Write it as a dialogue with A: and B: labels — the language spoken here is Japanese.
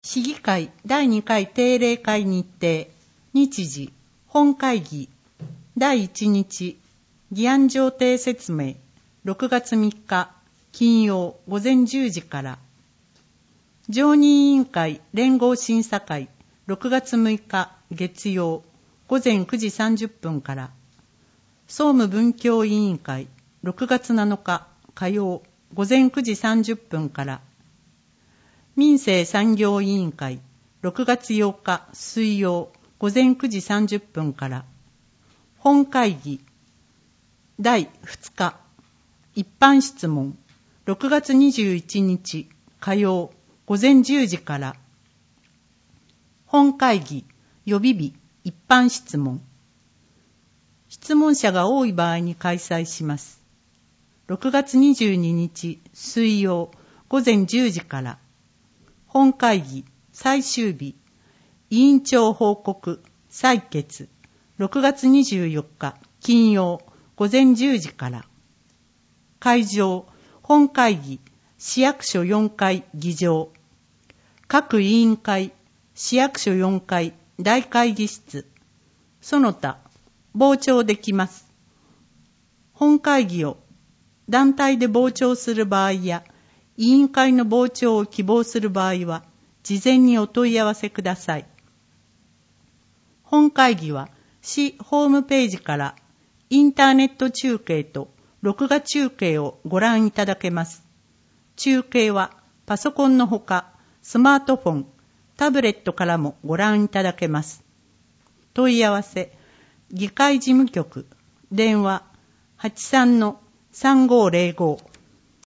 A: 市議会第2回定例会日程、日時、本会議、第1日、議案上程説明、6月3日、金曜午前10時から、常任委員会連合審査会、6月6日、月曜、午前9時30分から、総務文教委員会、6月7日、火曜、午前9時30分から、民生産業委員会、6月8日水曜午前9時30分から、本会議第2日一般質問、6月21日火曜午前10時から、本会議予備日一般質問。質問者が多い場合に開催します。6月22日水曜午前10時から、本会議最終日、委員長報告採決、6月24日金曜午前10時から、会場本会議市役所4階議場、各委員会市役所4階大会議室、その他傍聴できます。本会議を団体で傍聴する場合や、委員会の傍聴を希望する場合は、事前にお問い合わせください。本会議は、市ホームページからインターネット中継と録画中継をご覧いただけます。中継はパソコンのほか、スマートフォン、タブレットからもご覧いただけます。問い合わせ、議会事務局、電話 83-3505